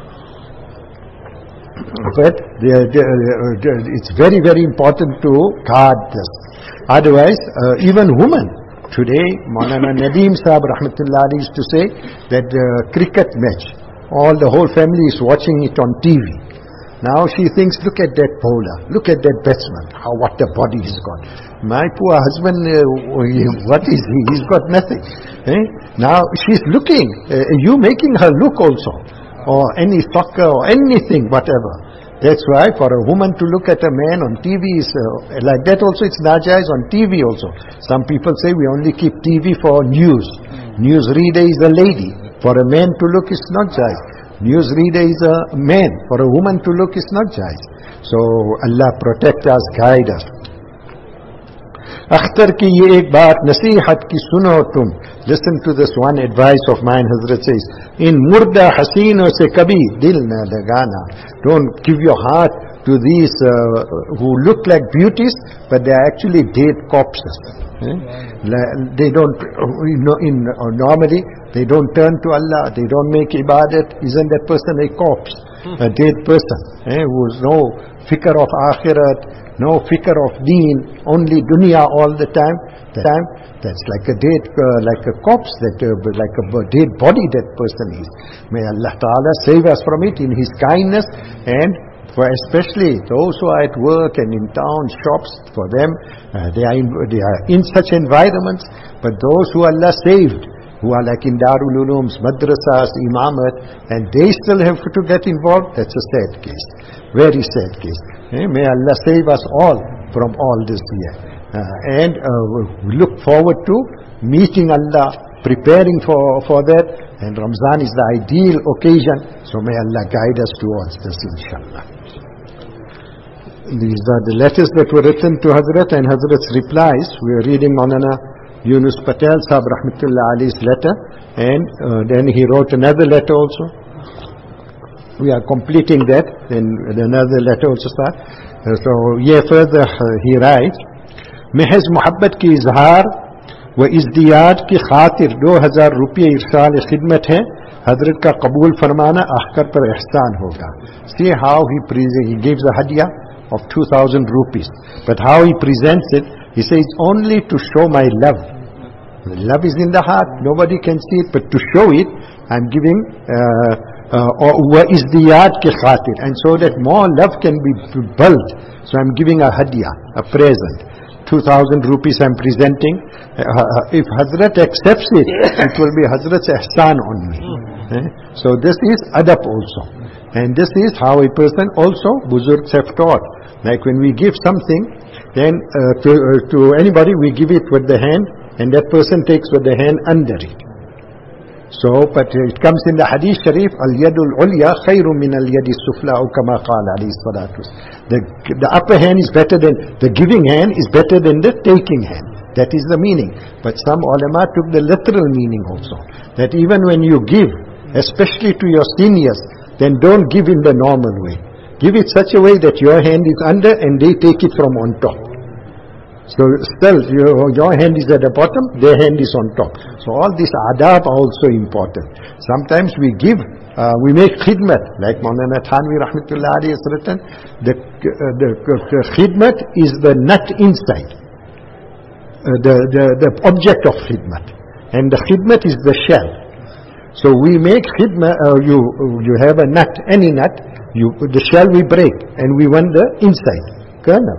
S2: But they are, they are, it's very, very important to guard this. Otherwise, uh, even women, today, Maulana Nadeem Sahib Rahmatullah used to say that the uh, cricket match, all the whole family is watching it on T V. Now she thinks, look at that bowler, look at that batsman, how what a body he's got. My poor husband, uh, what is he? He's got nothing. Eh? Now she's looking, uh, you making her look also, or any soccer or anything, whatever. That's why for a woman to look at a man on T V is uh, like that also, it's najais on T V also. Some people say we only keep T V for news. News reader is a lady. For a man to look is not jais. News reader is a man. For a woman to look is not jais. So Allah protect us, guide us. Akhtar की ये एक बात नसीहत की सुनो तुम. Listen to this one advice of mine. Hazrat says, in murda hasinon se kabhi dil na lagana. Don't give your heart to these uh, who look like beauties, but they are actually dead corpses. Eh? They don't, you know, in uh, normally they don't turn to Allah, they don't make ibadat. Isn't that person a corpse, a dead person, eh? Who has no fikr of akhirat, no fikr of deen, only dunya all the time. The time that's like a dead, uh, like a corpse, that uh, like a dead body that person is. May Allah Ta'ala save us from it in His kindness, and for especially those who are at work and in town, shops, for them, uh, they are in, they are in such environments. But those who Allah saved, who are like in Darul Ulooms, madrasas, imamat, and they still have to get involved, that's a sad case. Very sad case. Eh? May Allah save us all from all this here. Uh, and uh, we look forward to meeting Allah, preparing for, for that. And Ramzan is the ideal occasion. So may Allah guide us towards this, inshallah. These are the letters that were written to Hazrat and Hazrat's replies. We are reading Maulana Yunus Patel Sahib Rahmatullah Ali's letter. And uh, then he wrote another letter also. We are completing that. Then another letter also start. Uh, so yeah, further uh, he writes, महज मोहब्बत की इजहार व इज़्दियाद की खातिर दो हजार रुपये इरसाल खिदमत है हजरत का कबूल फरमाना आखिर पर एहसान होगा. See how he he gives a hadiyah of two thousand rupees, but how he presents it, he says only to show my love. Love is in the heart, nobody can see it, but to show it I'm giving wa izdiyad ki khatir, and so that more love can be built, so I'm giving a hadiyah, a present. Two thousand rupees I'm presenting. Uh, if Hazrat accepts it, it will be Hazrat's ihsan on me. Eh? So this is adab also. And this is how a person also, Buzurgs have taught. Like when we give something, then uh, to, uh, to anybody we give it with the hand, and that person takes with the hand under it. So, but it comes in the Hadith Sharif, Al-Yadul Ulya khayru min al-Yadi Sufla, or kama qala alayhi salatu. The, the upper hand is better than, the giving hand is better than the taking hand. That is the meaning. But some ulama took the literal meaning also. That even when you give, especially to your seniors, then don't give in the normal way. Give it such a way that your hand is under and they take it from on top. So still, your, your hand is at the bottom, their hand is on top. So all these adab are also important. Sometimes we give, uh, we make khidmat, like Maulana Thanvi Rahmatullah Ali has written, the, uh, the, the khidmat is the nut inside, uh, the, the, the object of khidmat. And the khidmat is the shell. So we make khidmat, uh, you, you have a nut, any nut, you, the shell we break, and we want the inside, kernel,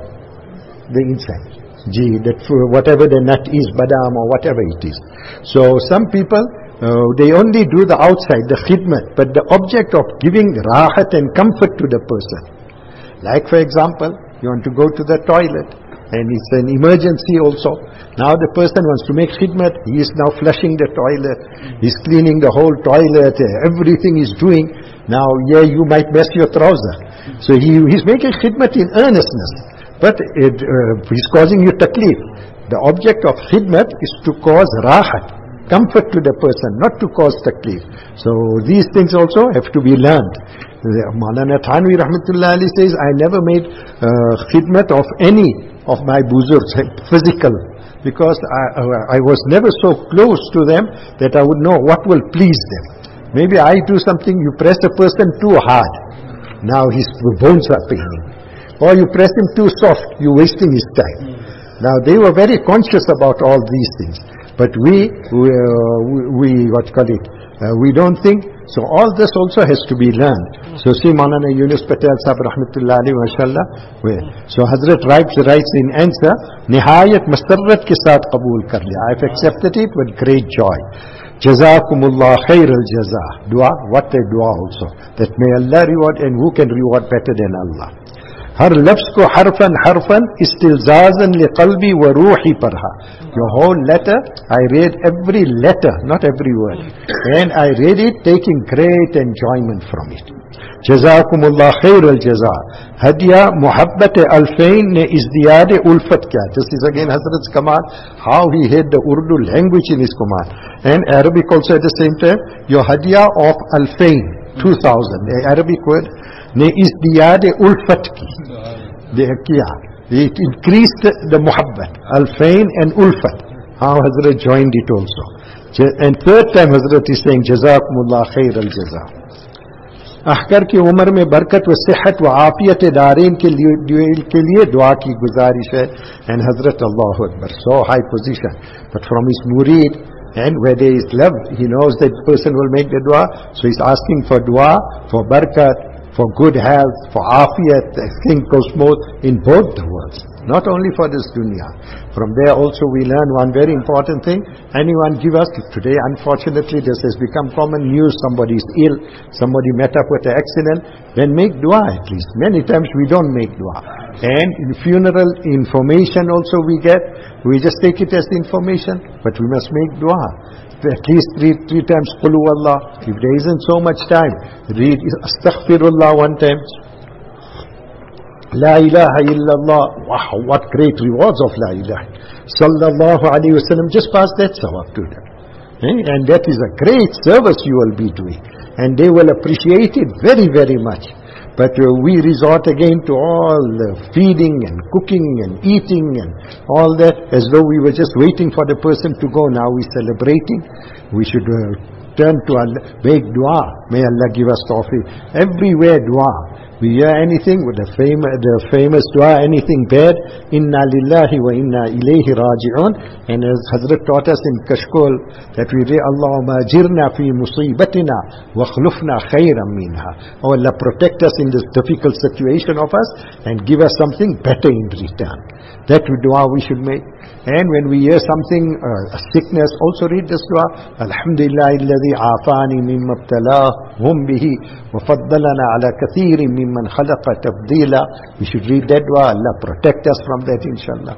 S2: the inside. Gee, that whatever the nut is, badam or whatever it is. So some people, uh, they only do the outside, the khidmat, but the object of giving rahat and comfort to the person. Like for example, you want to go to the toilet, and it's an emergency also. Now the person wants to make khidmat, he is now flushing the toilet, he's cleaning the whole toilet, everything is doing. Now, yeah, you might mess your trouser. So he, he's making khidmat in earnestness. But it, uh, he's causing you taklif. The object of khidmat is to cause rahat, comfort to the person, not to cause taklif. So these things also have to be learned. Maulana Thanvi Rahmatullah Ali says, I never made uh, khidmat of any of my buzurgs, physical, because I, I was never so close to them that I would know what will please them. Maybe I do something, you press a person too hard, now his bones are paining. Or you press him too soft, you're wasting his time. Now they were very conscious about all these things. But we, we, uh, we what call it, uh, we don't think. So all this also has to be learned. So see Maulana Yunus Patel Sahib Rahmatullah Ali, mashallah. So Hazrat writes, writes in answer, Nihayat masarrat ke saath qabool kar liya. I've accepted it with great joy. Jazakumullah khair al-jaza. Dua, what a dua also. That may Allah reward, and who can reward better than Allah. हर लफ्ज़ को हरफन हरफन इस्तिल्ज़ाज़न लिक़ल्बी व रूही पढ़ा. Your whole letter, I read every letter, not every word, and I read it taking great enjoyment from it. जज़ाकुमुल्लाह खैर अल जज़ा. हदिया मोहब्बत अल्फैन ने इज़्दियाद उल्फत किया. This is again Hazrat's command, how he had the Urdu language in his command, and Arabic also at the same time. Your hadiya of alfain, two thousand, the Arabic word, ne izdiyad ulfat ki, they kiya, it increased the muhabbat, alfain and ulfat. How Hazrat joined it also. And third time Hazrat is saying jazakumullah khair al jaza. अहकर की उम्र में बरकत व सेहत व आफियत दारीन के लिए के लिए दुआ की गुजारिश है. And Hazrat, Allahu Akbar, so high position, but from his murid, and where there is love, he knows that person will make the dua, so he's asking for dua, for barakat, for good health, for afiyat, things go smooth in both the worlds. not only for this dunya. From there also we learn one very important thing. Anyone give us, today unfortunately this has become common news, somebody is ill, somebody met up with an accident, then make dua at least. Many times we don't make dua. And in funeral information also we get, we just take it as information, but we must make dua. At least three, three times Qul Huwallah. If there isn't so much time, read Astaghfirullah one time. La ilaha illallah. Wow, what great rewards of La ilaha. Sallallahu alayhi wa sallam. Just pass that sawab to them. Eh? And that is a great service you will be doing. And they will appreciate it very, very much. But uh, we resort again to all the feeding and cooking and eating and all that, as though we were just waiting for the person to go. Now we're celebrating. We should uh, turn to Allah, make dua. May Allah give us tawfiq. Everywhere dua. We hear anything with the famous, the famous dua, anything bad, Inna lillahi wa inna ilayhi raji'un. And as Hazrat taught us in Kashkol, that we say, Allahumma ajirna fi musibatina wa khlufna khayran minha. Oh Allah, protect us in this difficult situation of us and give us something better in return. That dua we should make. And when we hear something, uh, a sickness, also read this dua. Alhamdulillah alladhi afani mimma ibtalahum bihi wa faddalana ala kathirin mimman khalaqa tabdila. We should read that dua. Allah protect us from that, inshallah.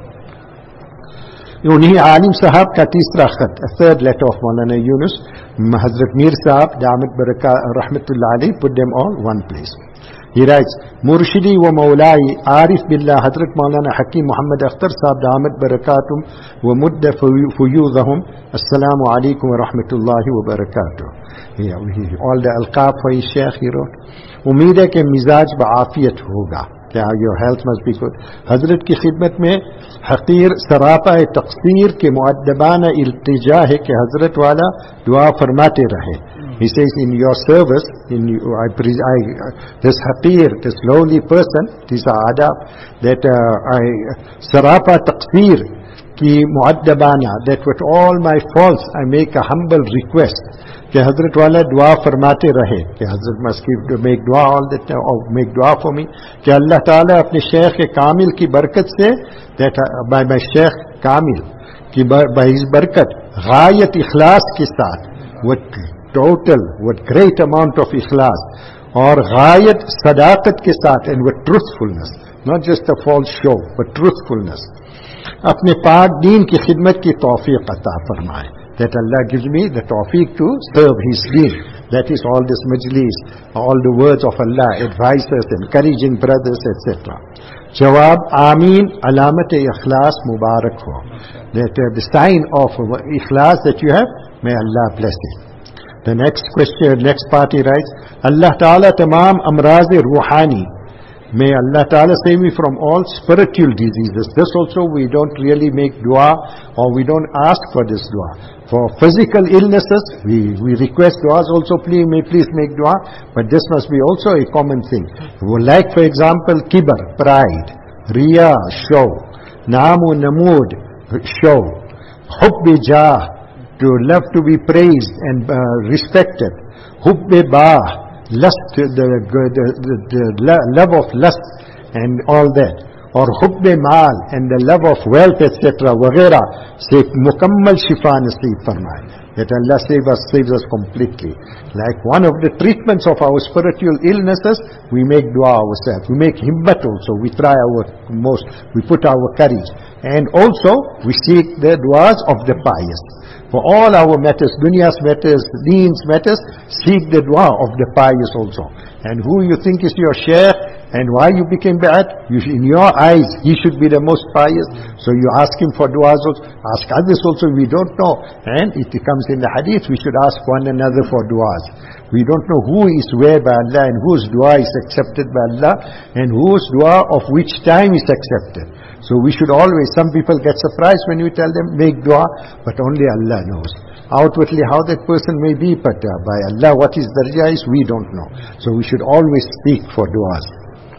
S2: Unhi Alim Sahab ka teesra khat, a third letter of Maulana Yunus. Hazrat Mir Sahab, Damat Baraka Rahmatullah alayhi, put them all one place. He writes, Murshidi wa Mawlai Arif Billah Hazrat Maulana Hakim Muhammad Akhtar Sahab Damat Barakatum wa Mudda Fuyudahum. Assalamu alaikum wa rahmatullahi wa barakatuh. Yeah, all the alqab for his Shaykh he wrote. Umeed hai ke mizaj ba'afiyat hoga. Your health must be good. Hazrat ki khidmat mein haqir sarapa taqsir ke muaddabana iltija hai ke Hazrat wala dua farmate rahe. He says, in your service, in you, I, I, this haqir, this lowly person, this adab, that uh, I, sarapa taqsir ki muaddabana, that with all my faults I make a humble request, कि हजरत वाला दुआ फरमाते रहे, कि हजरत must give, make dua all the time, or make dua for me, कि अल्लाह ताला अपने शेख कामिल की बरकत से, that by my शेख कामिल कि by his बरकत गायत इखलास के साथ, with total, with great amount of इखलास, और गायत सदाकत के साथ, and with truthfulness, not just a false show, but truthfulness, अपने पाक दीन की खिदमत की तौफीक अता फरमाए. That Allah gives me the tawfiq to serve His deen. That is all this majlis, all the words of Allah, advices, encouraging brothers, et cetera. Jawab, Ameen, alamat-e ikhlas mubarak ho. That uh, the sign of ikhlas that you have, may Allah bless it. The next question, next party writes, Allah Ta'ala tamam amraz-e ruhani. May Allah Ta'ala save me from all spiritual diseases. This also we don't really make dua, or we don't ask for this dua. For physical illnesses, we, we request duas also, please, may please make dua, but this must be also a common thing. Like for example, kibar, pride, riya, show, namu namud, show, hubbi jah, to love to be praised and uh, respected, hubbi bah, lust, the, the, the, the love of lust and all that, or hubbe mal, and the love of wealth, et cetera, wagera, say mukammal shifa naseeb farmaye, that Allah save us, saves us completely. Like one of the treatments of our spiritual illnesses, we make dua ourselves, we make himmat also, we try our most, we put our courage, and also we seek the duas of the pious. For all our matters, dunya's matters, deen's matters, seek the dua of the pious also. And who you think is your shaykh and why you became ba'at, you, in your eyes, he should be the most pious. So you ask him for duas also, ask others also, we don't know. And it comes in the hadith, we should ask one another for duas. We don't know who is where by Allah and whose dua is accepted by Allah and whose dua of which time is accepted. So we should always, some people get surprised when we tell them, make dua, but only Allah knows. Outwardly how that person may be, but uh, by Allah what his darjah is, we don't know. So we should always speak for duas.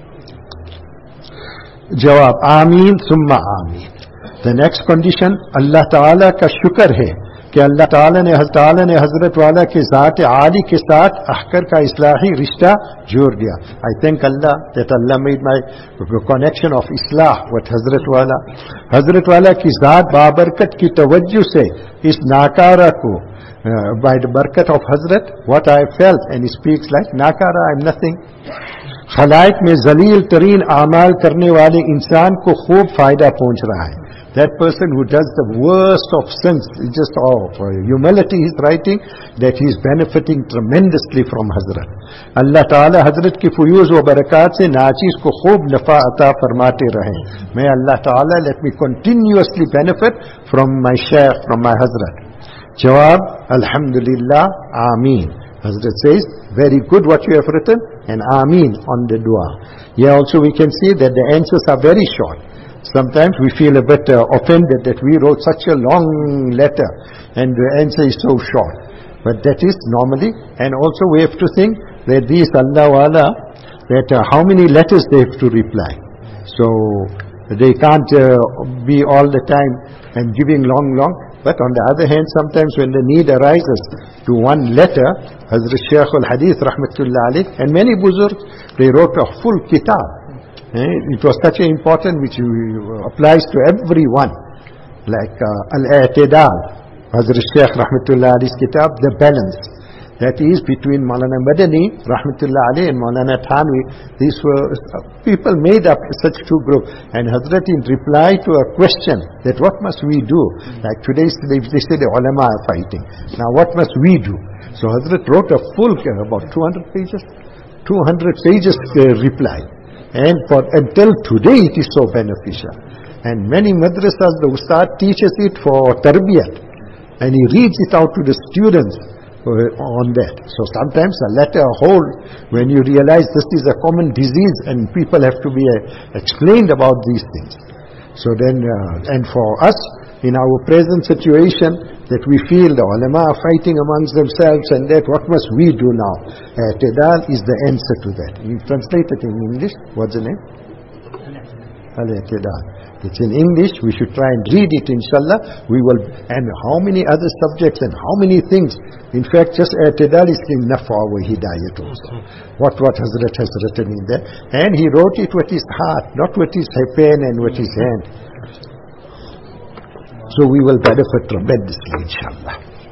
S2: Jawab, Ameen summa Ameen. The next condition, Allah Ta'ala ka shukr hai, कि कि अल्लाह ताला ने हज़रत ताला ने हजरत वाला के ज़ात आली के साथ अहकर का इस्लाही रिश्ता जोड़ दिया. I thank Allah that Allah made my connection of इस्लाह विद हजरत वाला. हजरत वाला की ज़ात बाबरकत की तवज्जो से इस नाकारा को बाय द बरकत of Hazrat what I felt and speaks like नाकारा आई एम नथिंग. खलाइक में जलील तरीन आमाल करने वाले इंसान को खूब फायदा पहुंच रहा है. That person who does the worst of sins, just oh, for humility he's writing that he is benefiting tremendously from Hazrat. Allah Ta'ala Hazrat की फयूज़ व बरक़ात से नाचीज़ को खूब नफ़ा अता फरमाते रहें. May Allah Ta'ala let me continuously benefit from my Shaykh, from my Hazrat. Jawab, Alhamdulillah, Ameen. Hazrat says, very good what you have written, and Ameen on the dua. Here also we can see that the answers are very short. Sometimes we feel a bit uh, offended that we wrote such a long letter and the answer is so short. But that is normally, and also we have to think that these Allah Wala, that uh, how many letters they have to reply. So they can't uh, be all the time and giving long, long. But on the other hand, sometimes when the need arises to one letter, Hazrat Shaykh al-Hadith Rahmatullah Alayh and many Buzurg, they wrote a full kitab. It was such an important which applies to everyone, like uh, Al-I'tidal, Hazrat Shaykh Rahmatullah Alayh's kitab, the balance. That is between Maulana Madani Rahmatullah Alayh and Maulana Thanwi. These were uh, people made up such two groups. And Hazrat in reply to a question that what must we do? Like today they, they say the ulama are fighting. Now what must we do? So Hazrat wrote a full, uh, about two hundred pages, two hundred pages uh, reply. And for until today it is so beneficial. And many madrasas, the ustad teaches it for tarbiyat, and he reads it out to the students on that. So sometimes a letter whole, when you realize this is a common disease and people have to be uh, explained about these things. So then, uh, and for us in our present situation, that we feel the ulama are fighting amongst themselves and that what must we do now? I'tidal is the answer to that. You translate it in English. What's the name? Al-I'tidal. It's in English. We should try and read it, inshallah. We will, and how many other subjects and how many things. In fact, just I'tidal is enough for our hidayat also. What, what Hazrat has written in there. And he wrote it with his heart, not with his pen and with his hand. So we will benefit tremendously, inshallah.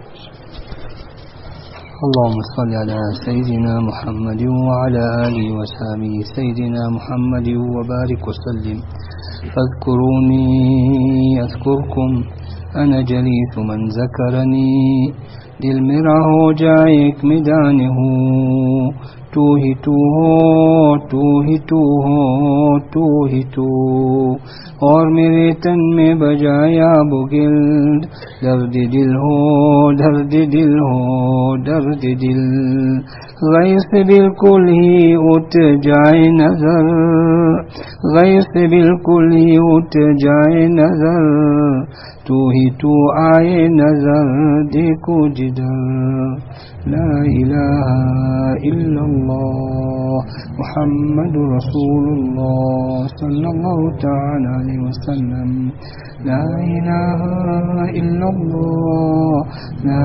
S3: اللهم صل على سيدنا محمد وعلى آله وصحبه سيدنا محمد وبارك وسلم. فاذكروني أذكركم أنا جليس من ذكرني दिल मेरा हो जाए एक मैदान हूँ तू ही तू हो तू ही तू हो तू ही तू और मेरे तन में बजाया बुगिल दर्द दिल हो दर्द दिल हो दर्द दिल गैर से बिल्कुल ही उठ जाए नजर गैर से बिल्कुल ही उठ जाए नजर तू ही तू आए नजर देखो जिधर ला इलाहा इल्लल्लाह मुहम्मदुर रसूलुल्लाह सल्लल्लाहु तआला अलैहि वसल्लम ला इलाहा इल्लल्लाह ला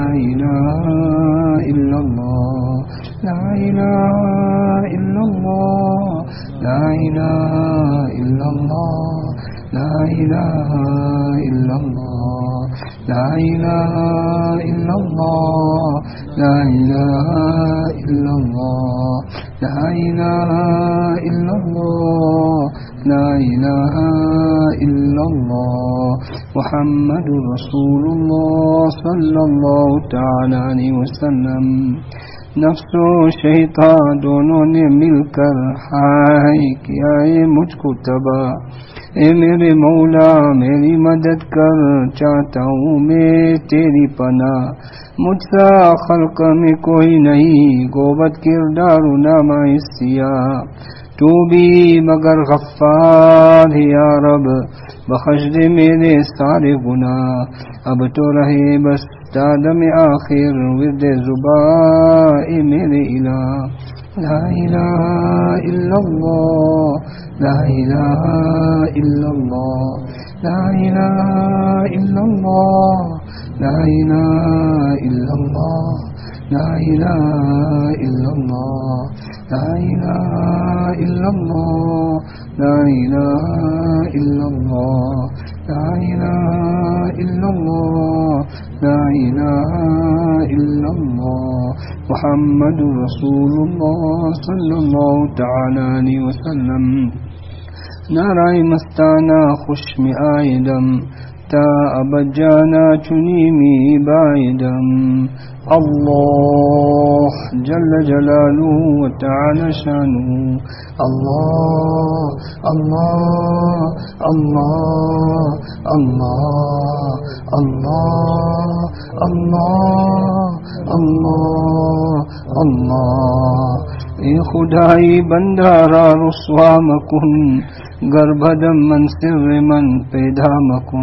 S3: इलाहा इल्लल्लाह ला इलाहा इल्लल्लाह ला इलाहा इल्लल्लाह لا إله إلا الله لا إله إلا الله لا إله إلا الله لا إله إلا الله لا إله إلا الله محمد رسول الله صلى الله تعالى عليه وسلم नफ्स और शैतान दोनों ने मिलकर हाय किया है मुझको तबाह ए मेरे मौला मेरी मदद कर चाहता हूँ मैं तेरी पनाह मुझसा खल्क में कोई नहीं गोबत किरदार नामा सिया तू भी मगर गफ्फार है या रब बख्श दे मेरे सारे गुनाह अब तो रहे बस दादम आखिर विद जुबाए मेरे इला ला इलाहा इल्लल्लाह ला इलाहा इल्लल्लाह ला इलाहा इल्लल्लाह لا إله إلا الله لا إله إلا الله لا إله إلا الله لا إله إلا الله لا إله إلا الله لا إله إلا الله محمد رسول الله صلى الله تعالى عليه وسلم نارای مستانا خوشم آیدم تا ابجانا چنیمی بایدم الله جل جلاله وتعالى شانه الله الله الله الله الله الله الله الله اے خدای بندہ را رسوا مکن گربدم من سر من پیدا مکن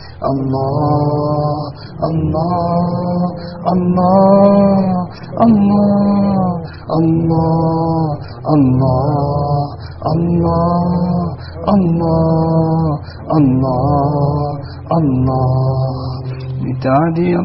S3: اللہ اللہ اللہ اللہ اللہ اللہ اللہ اللہ اللہ اللہ مٹا دیا.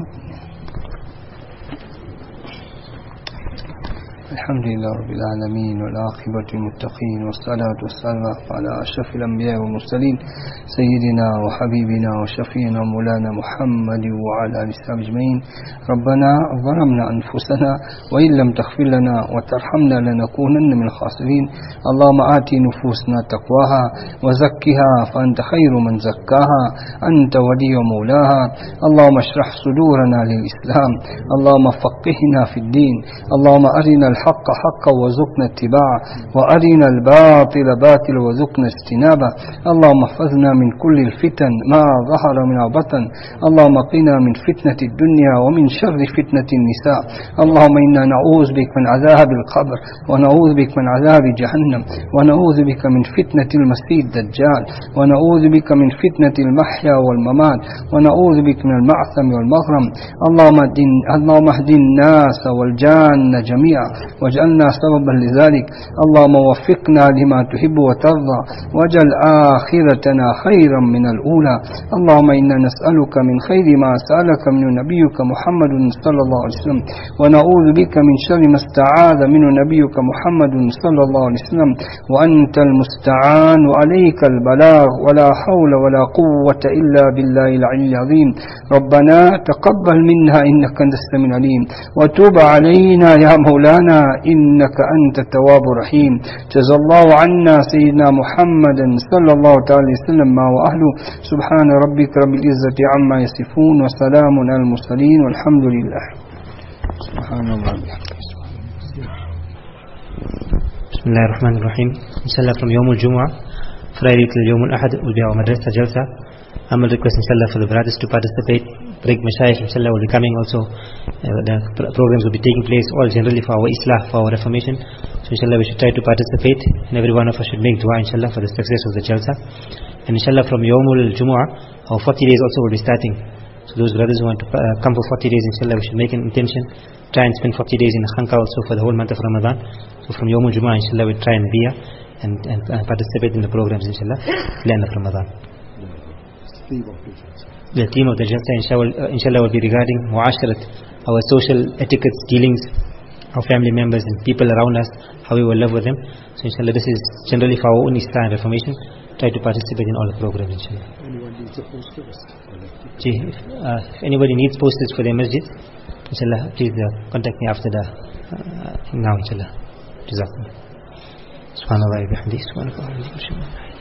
S3: الحمد لله رب العالمين والعاقبة للمتقين والصلاة والسلام على أشرف الأنبياء والمرسلين سيدنا وحبيبنا وشفينا مولانا محمد وعلى آله وصحبه أجمعين. ربنا ظلمنا أنفسنا وإن لم تغفر لنا وترحمنا لنكونن من الخاسرين. اللهم آت نفوسنا تقواها وزكها فأنت خير من زكاها أنت ولي مولاها. اللهم اشرح صدورنا للإسلام. اللهم فقهنا في الدين. اللهم أرنا الحق حقا وارزقنا اتباعه وأرنا الباطل باطلا وارزقنا اجتنابه. اللهم احفظنا من كل الفتن ما ظهر منها وبطن. اللهم قنا من فتنة الدنيا ومن شر فتنة النساء. اللهم إنا نعوذ بك من عذاب القبر ونعوذ بك من عذاب جهنم ونعوذ بك من فتنة المسيح الدجال ونعوذ بك من فتنة المحيا والممات ونعوذ بك من المعثم والمغرم. اللهم اللهم اهد الناس والجان جميعا واجعلنا سببا لذلك. اللهم وفقنا لما تحب وترضى واجعل آخرتنا خيرا من الأولى. اللهم إنا نسألك من خير ما سألك من نبيك محمد صلى الله عليه وسلم ونعوذ بك من شر ما استعاذ منه نبيك محمد صلى الله عليه وسلم وأنت المستعان وعليك البلاغ ولا حول ولا قوة إلا بالله العلي العظيم. ربنا تقبل منا إنك أنت السميع العليم وتوب علينا يا مولانا إنك أنت التواب الرحيم. جزا الله عنا سيدنا محمد صلى الله عليه وسلم وأهله. سبحان ربك رب العزة عما يصفون وسلام على المرسلين والحمد لله. سبحان الله.
S4: بسم الله الرحمن الرحيم. Inshallah from يوم الجمعة Friday till يوم الأحد will be our madrasa jalsa. I will request inshallah for the brothers to participate. Break Mashayikh inshallah will be coming also. Uh, the pr- programs will be taking place all generally for our islah, for our reformation. So inshallah we should try to participate and every one of us should make dua inshallah for the success of the jalsa. And inshallah from Yawmul Jumu'ah our forty days also will be starting. So those brothers who want to uh, come for forty days inshallah we should make an intention. Try and spend forty days in Khanqa also for the whole month of Ramadan. So from Yawmul Jumu'ah inshallah we try and be here and, and, and participate in the programs inshallah till the end of Ramadan. The theme of the jalsa inshallah, uh, inshallah will be regarding muasharat, our social etiquettes, dealings, our family members and people around us, how we will live with them. So inshallah this is generally for our own islah and reformation. Try to participate in all the programs inshallah. Anyone needs a poster? If, uh, if anybody needs posters for their masjid, inshallah please uh, contact me after the uh, now inshallah. Jazakumullah. Subhanallah wa bihamdihi. Subhanallah.